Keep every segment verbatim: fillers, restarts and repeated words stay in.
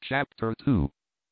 Chapter two.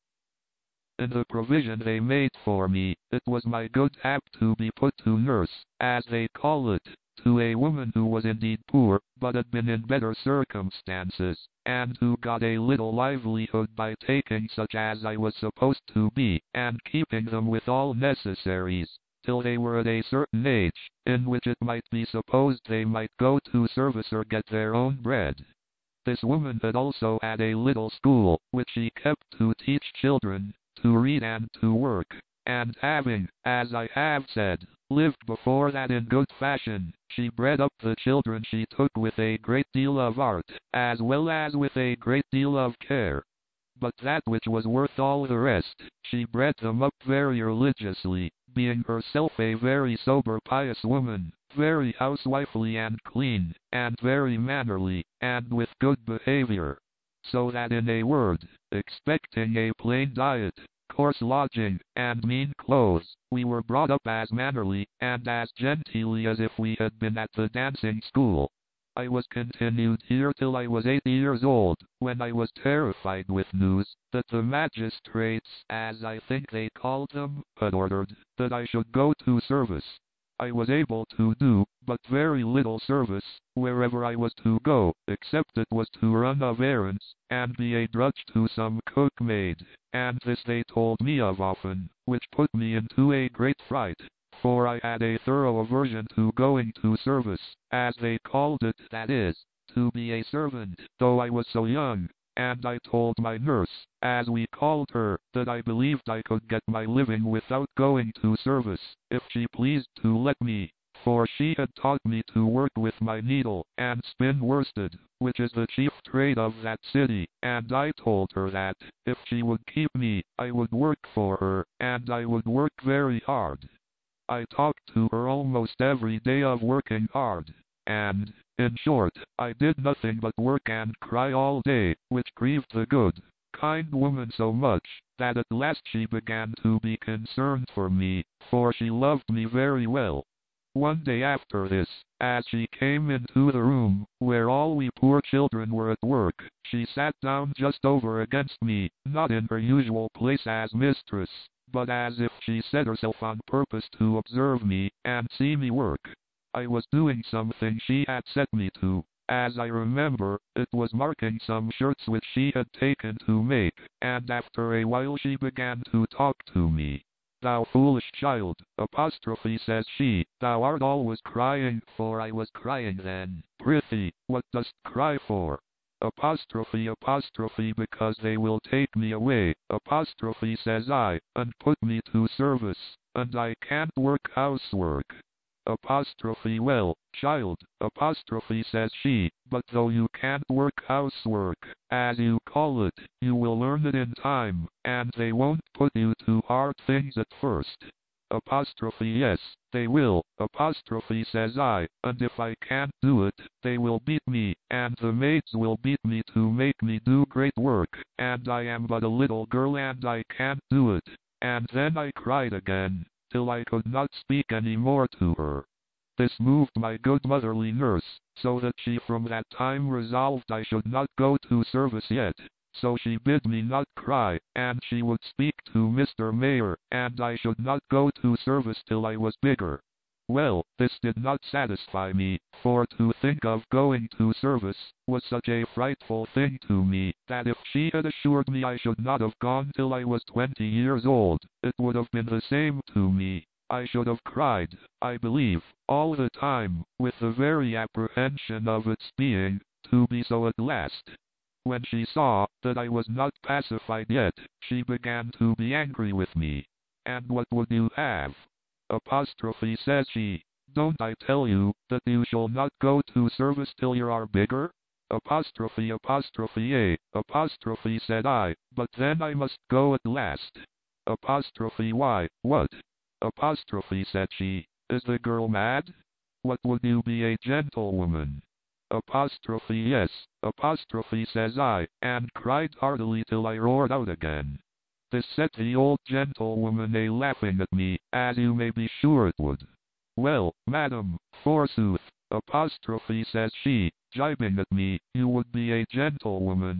In the provision they made for me, it was my good hap to be put to nurse, as they call it, to a woman who was indeed poor, but had been in better circumstances, and who got a little livelihood by taking such as I was supposed to be, and keeping them with all necessaries, till they were at a certain age, in which it might be supposed they might go to service or get their own bread. This woman had also had a little school, which she kept to teach children to read and to work, and having, as I have said, lived before that in good fashion, she bred up the children she took with a great deal of art, as well as with a great deal of care. But that which was worth all the rest, she bred them up very religiously, being herself a very sober pious woman, very housewifely and clean, and very mannerly, and with good behavior. So that in a word, expecting a plain diet, coarse lodging, and mean clothes, we were brought up as mannerly, and as genteelly as if we had been at the dancing school. I was continued here till I was eight years old, when I was terrified with news, that the magistrates, as I think they called them, had ordered that I should go to service. I was able to do but very little service wherever I was to go, except it was to run of errands, and be a drudge to some cook-maid, and this they told me of often, which put me into a great fright, for I had a thorough aversion to going to service, as they called it, that is, to be a servant, though I was so young. And I told my nurse, as we called her, that I believed I could get my living without going to service, if she pleased to let me, for she had taught me to work with my needle, and spin worsted, which is the chief trade of that city, and I told her that, if she would keep me, I would work for her, and I would work very hard. I talked to her almost every day of working hard, and, in short, I did nothing but work and cry all day, which grieved the good, kind woman so much, that at last she began to be concerned for me, for she loved me very well. One day after this, as she came into the room, where all we poor children were at work, she sat down just over against me, not in her usual place as mistress, but as if she set herself on purpose to observe me, and see me work. I was doing something she had set me to. As I remember, it was marking some shirts which she had taken to make, and after a while she began to talk to me. Thou foolish child, apostrophe, says she, thou art always crying, for I was crying then. Prithee, what dost cry for? Apostrophe, apostrophe, because they will take me away, apostrophe, says I, and put me to service, and I can't work housework. Apostrophe, well, child, apostrophe, says she, but though you can't work housework, as you call it, you will learn it in time, and they won't put you to hard things at first. Apostrophe, yes, they will, apostrophe, says I, and if I can't do it, they will beat me, and the maids will beat me to make me do great work, and I am but a little girl and I can't do it. And then I cried again, till I could not speak any more to her. This moved my good motherly nurse, so that she from that time resolved I should not go to service yet. So she bid me not cry, and she would speak to Mister Mayor, and I should not go to service till I was bigger. Well, this did not satisfy me, for to think of going to service was such a frightful thing to me, that if she had assured me I should not have gone till I was twenty years old, it would have been the same to me. I should have cried, I believe, all the time, with the very apprehension of its being to be so at last. When she saw that I was not pacified yet, she began to be angry with me. And what would you have? Apostrophe, says she, don't I tell you that you shall not go to service till you are bigger? Apostrophe, apostrophe, a, apostrophe, said I, but then I must go at last. Apostrophe, why, what? Apostrophe, said she, is the girl mad? What would you be a gentlewoman? Apostrophe, yes, apostrophe, says I, and cried heartily till I roared out again. This set the old gentlewoman a laughing at me, as you may be sure it would. Well, madam, forsooth, apostrophe, says she, jibing at me, you would be a gentlewoman,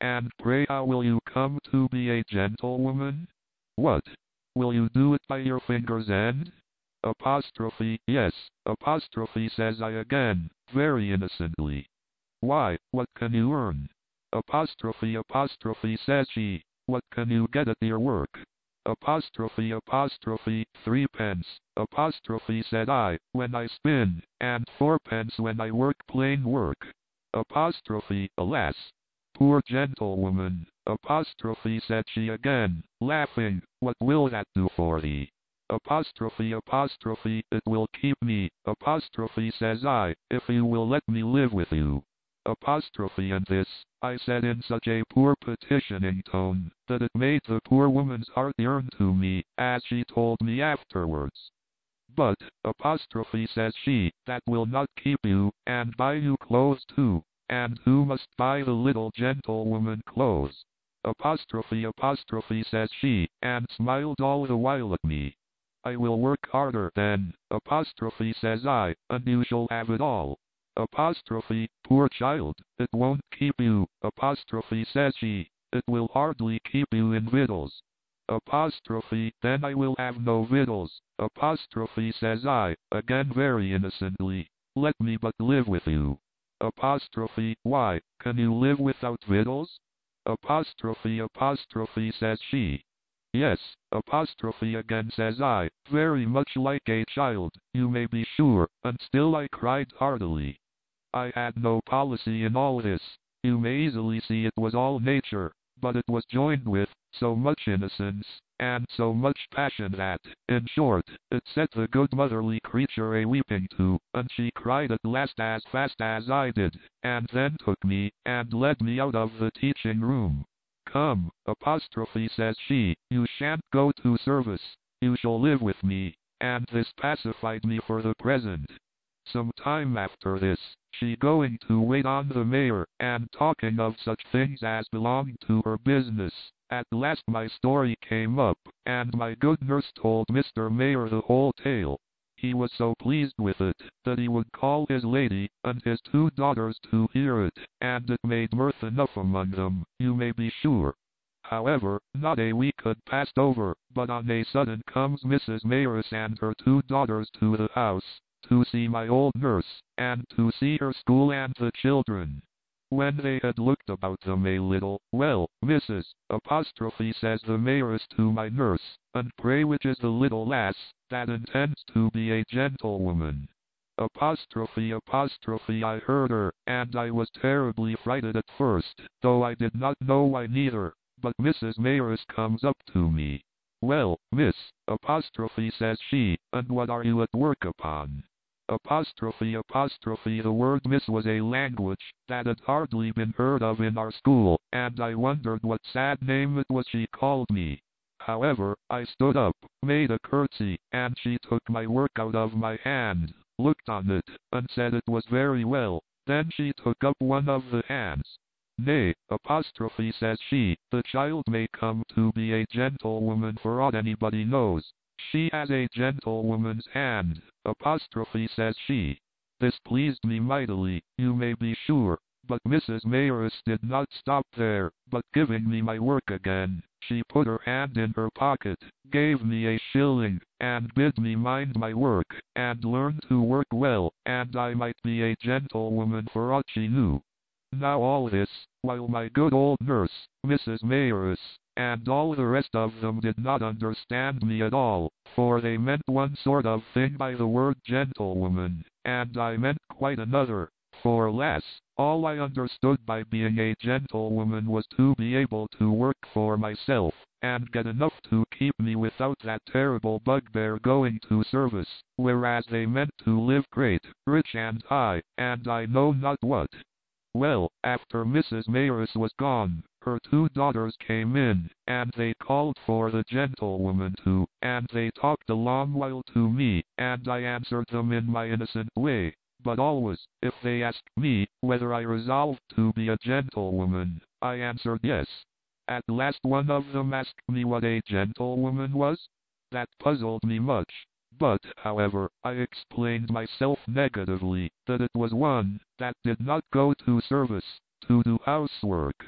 and pray how will you come to be a gentlewoman? What? Will you do it by your finger's end? Apostrophe, yes, apostrophe says I again, very innocently. Why, what can you earn? Apostrophe, apostrophe says she, what can you get at your work? Apostrophe, apostrophe, threepence, apostrophe said I, when I spin, and fourpence when I work plain work. Apostrophe, alas, poor gentlewoman, apostrophe said she again, laughing, what will that do for thee? Apostrophe, apostrophe, it will keep me, apostrophe says I, if you will let me live with you. Apostrophe, and this, I said in such a poor petitioning tone, that it made the poor woman's heart yearn to me, as she told me afterwards. But, apostrophe says she, that will not keep you, and buy you clothes too, and who must buy the little gentlewoman clothes? Apostrophe, apostrophe says she, and smiled all the while at me. I will work harder then, apostrophe says I, and you shall have it all. Apostrophe, poor child, it won't keep you, apostrophe says she, it will hardly keep you in victuals. Apostrophe, then I will have no victuals, apostrophe says I, again very innocently, let me but live with you. Apostrophe, why, can you live without victuals? Apostrophe, apostrophe says she. Yes, apostrophe again says I, very much like a child, you may be sure, and still I cried heartily. I had no policy in all this, you may easily see it was all nature, but it was joined with so much innocence, and so much passion that, in short, it set the good motherly creature a weeping too, and she cried at last as fast as I did, and then took me, and led me out of the teaching room. Come, apostrophe says she, you shan't go to service, you shall live with me, and this pacified me for the present. Some time after this, she going to wait on the mayor, and talking of such things as belonged to her business, at last my story came up, and my good nurse told Mister Mayor the whole tale. He was so pleased with it, that he would call his lady, and his two daughters to hear it, and it made mirth enough among them, you may be sure. However, not a week had passed over, but on a sudden comes Missus Mayoress and her two daughters to the house, to see my old nurse, and to see her school and the children. When they had looked about them a little, well, Missus Apostrophe says the Mayoress to my nurse, and pray which is the little lass, that intends to be a gentlewoman? Apostrophe, apostrophe I heard her, and I was terribly frighted at first, though I did not know why neither, but Missus Mayoress comes up to me. Well, Miss Apostrophe says she, and what are you at work upon? Apostrophe, apostrophe the word miss was a language that had hardly been heard of in our school, and I wondered what sad name it was she called me. However, I stood up, made a curtsy, and she took my work out of my hand, looked on it, and said it was very well. Then she took up one of the hands. Nay, apostrophe says she, the child may come to be a gentlewoman for aught anybody knows. She has a gentlewoman's hand, apostrophe says she. This pleased me mightily, you may be sure, but Missus Mayoress did not stop there, but giving me my work again, she put her hand in her pocket, gave me a shilling, and bid me mind my work, and learn to work well, and I might be a gentlewoman for aught she knew. Now all this, while my good old nurse, Missus Mayoress, and all the rest of them did not understand me at all, for they meant one sort of thing by the word gentlewoman, and I meant quite another, for alas, all I understood by being a gentlewoman was to be able to work for myself, and get enough to keep me without that terrible bugbear going to service, whereas they meant to live great, rich and high, and I know not what. Well, after Missus Mayoress was gone, her two daughters came in, and they called for the gentlewoman too, and they talked a long while to me, and I answered them in my innocent way, but always, if they asked me whether I resolved to be a gentlewoman, I answered yes. At last one of them asked me what a gentlewoman was. That puzzled me much. But, however, I explained myself negatively, that it was one that did not go to service, to do housework.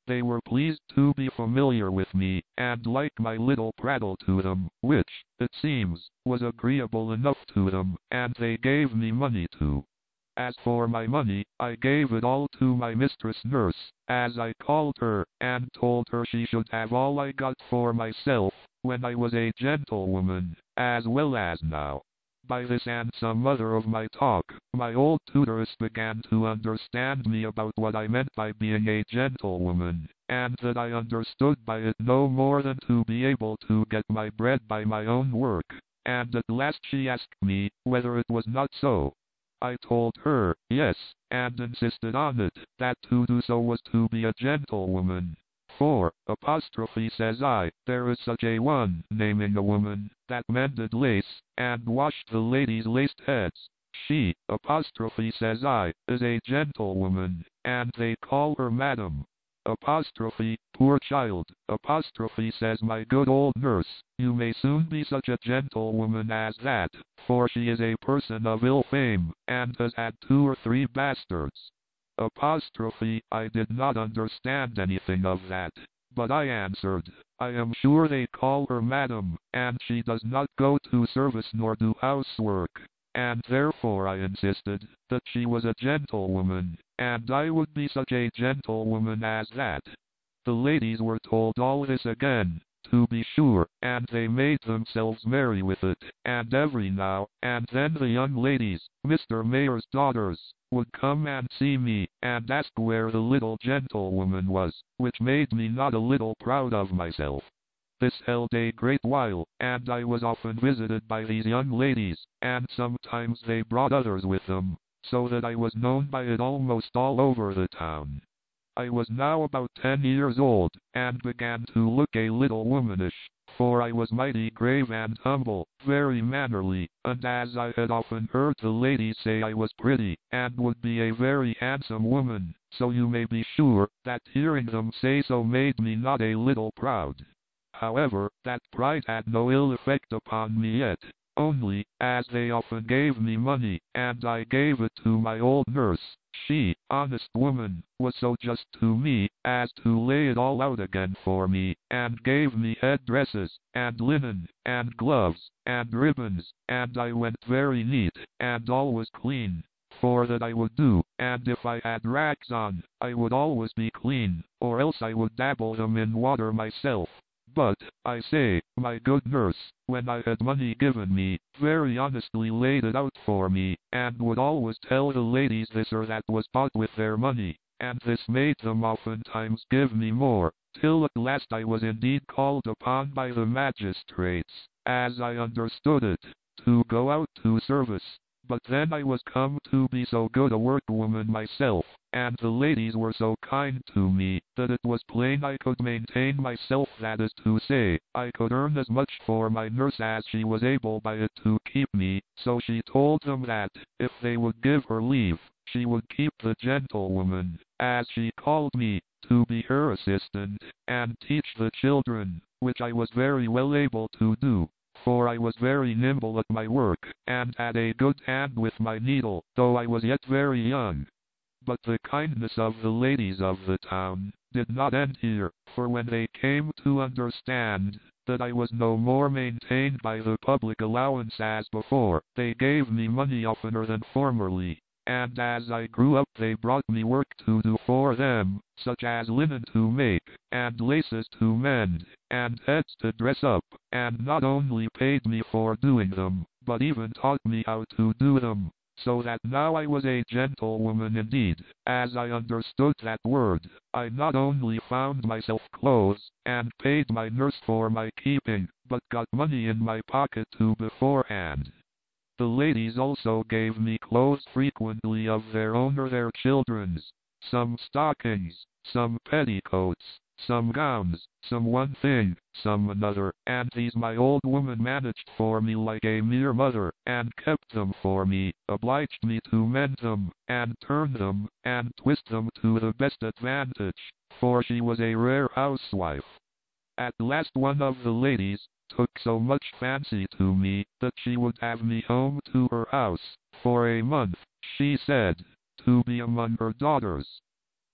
They were pleased to be familiar with me, and like my little prattle to them, which, it seems, was agreeable enough to them, and they gave me money too. As for my money, I gave it all to my mistress nurse, as I called her, and told her she should have all I got for myself, when I was a gentlewoman, as well as now. By this and some other of my talk, my old tutoress began to understand me about what I meant by being a gentlewoman, and that I understood by it no more than to be able to get my bread by my own work, and at last she asked me whether it was not so. I told her, yes, and insisted on it, that to do so was to be a gentlewoman. For, apostrophe says I, there is such a one, naming a woman, that mended lace, and washed the ladies' laced heads. She, apostrophe says I, is a gentlewoman, and they call her madam. Apostrophe, poor child, apostrophe says my good old nurse, you may soon be such a gentlewoman as that, for she is a person of ill fame, and has had two or three bastards. Apostrophe, I did not understand anything of that, but I answered, I am sure they call her madam, and she does not go to service nor do housework, and therefore I insisted that she was a gentlewoman, and I would be such a gentlewoman as that. The ladies were told all this again, to be sure, and they made themselves merry with it, and every now and then the young ladies, Mister Mayor's daughters, would come and see me, and ask where the little gentlewoman was, which made me not a little proud of myself. This held a great while, and I was often visited by these young ladies, and sometimes they brought others with them, so that I was known by it almost all over the town. I was now about ten years old, and began to look a little womanish, for I was mighty grave and humble, very mannerly, and as I had often heard the ladies say I was pretty, and would be a very handsome woman, so you may be sure that hearing them say so made me not a little proud. However, that pride had no ill effect upon me yet, only, as they often gave me money, and I gave it to my old nurse, she, honest woman, was so just to me, as to lay it all out again for me, and gave me head dresses, and linen, and gloves, and ribbons, and I went very neat, and always clean, for that I would do, and if I had rags on, I would always be clean, or else I would dabble them in water myself. But, I say, my good nurse, when I had money given me, very honestly laid it out for me, and would always tell the ladies this or that was bought with their money, and this made them oftentimes give me more, till at last I was indeed called upon by the magistrates, as I understood it, to go out to service. But then I was come to be so good a workwoman myself, and the ladies were so kind to me, that it was plain I could maintain myself, that is to say, I could earn as much for my nurse as she was able by it to keep me, so she told them that, if they would give her leave, she would keep the gentlewoman, as she called me, to be her assistant, and teach the children, which I was very well able to do. For I was very nimble at my work, and had a good hand with my needle, though I was yet very young. But the kindness of the ladies of the town did not end here, for when they came to understand that I was no more maintained by the public allowance as before, they gave me money oftener than formerly, and as I grew up they brought me work to do for them, such as linen to make, and laces to mend, and heads to dress up, and not only paid me for doing them, but even taught me how to do them, so that now I was a gentlewoman indeed, as I understood that word. I not only found myself clothes, and paid my nurse for my keeping, but got money in my pocket too beforehand. The ladies also gave me clothes frequently of their own or their children's, some stockings, some petticoats, some gowns, some one thing, some another, and these my old woman managed for me like a mere mother, and kept them for me, obliged me to mend them, and turn them, and twist them to the best advantage, for she was a rare housewife. At last one of the ladies took so much fancy to me, that she would have me home to her house, for a month, she said, to be among her daughters.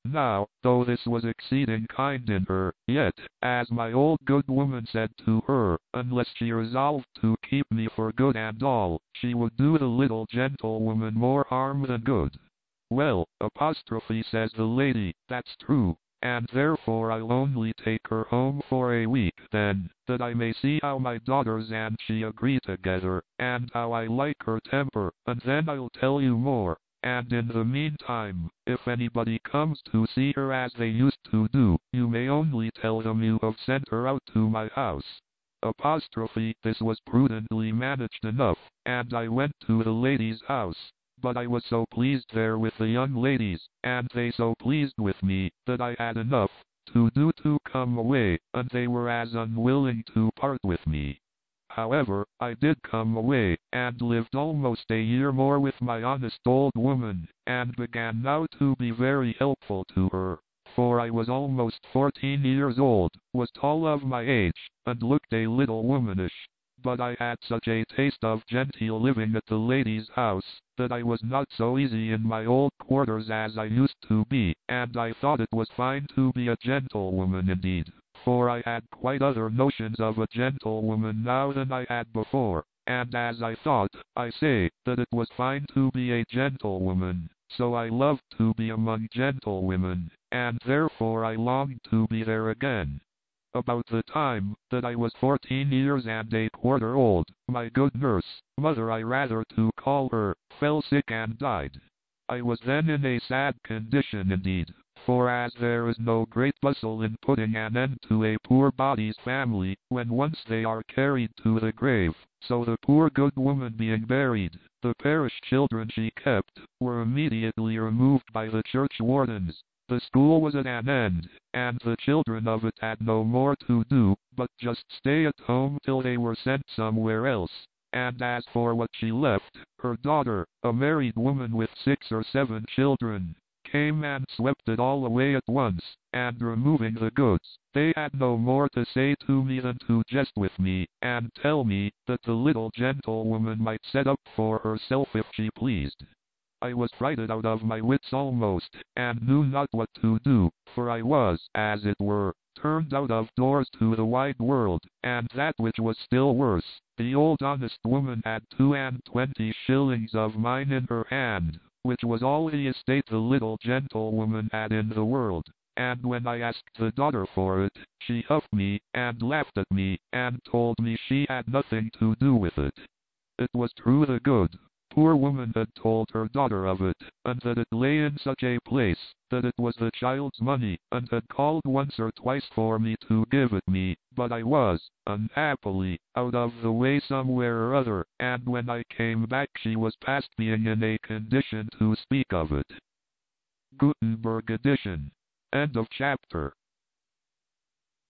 Now, though this was exceeding kind in her, yet, as my old good woman said to her, unless she resolved to keep me for good and all, she would do the little gentlewoman more harm than good. Well, apostrophe says the lady, that's true, and therefore I'll only take her home for a week then, that I may see how my daughters and she agree together, and how I like her temper, and then I'll tell you more. And in the meantime, if anybody comes to see her as they used to do, you may only tell them you have sent her out to my house. Apostrophe, this was prudently managed enough, and I went to the lady's house. But I was so pleased there with the young ladies, and they so pleased with me, that I had enough to do to come away, and they were as unwilling to part with me. However, I did come away, and lived almost a year more with my honest old woman, and began now to be very helpful to her, for I was almost fourteen years old, was tall of my age, and looked a little womanish. But I had such a taste of genteel living at the lady's house, that I was not so easy in my old quarters as I used to be, and I thought it was fine to be a gentlewoman indeed. For I had quite other notions of a gentlewoman now than I had before, and as I thought, I say, that it was fine to be a gentlewoman, so I loved to be among gentlewomen, and therefore I longed to be there again. About the time that I was fourteen years and a quarter old, my good nurse, mother I rather to call her, fell sick and died. I was then in a sad condition indeed. For as there is no great bustle in putting an end to a poor body's family, when once they are carried to the grave, so the poor good woman being buried, the parish children she kept, were immediately removed by the church wardens. The school was at an end, and the children of it had no more to do, but just stay at home till they were sent somewhere else. And as for what she left, her daughter, a married woman with six or seven children, came and swept it all away at once, and removing the goods, they had no more to say to me than to jest with me, and tell me, that the little gentlewoman might set up for herself if she pleased. I was frighted out of my wits almost, and knew not what to do, for I was, as it were, turned out of doors to the wide world, and that which was still worse, the old honest woman had two and twenty shillings of mine in her hand, which was all the estate the little gentlewoman had in the world, and when I asked the daughter for it, she huffed me, and laughed at me, and told me she had nothing to do with it. It was true the good, poor woman had told her daughter of it, and that it lay in such a place, that it was the child's money, and had called once or twice for me to give it me, but I was, unhappily, out of the way somewhere or other, and when I came back she was past being in a condition to speak of it. Gutenberg edition. End of chapter.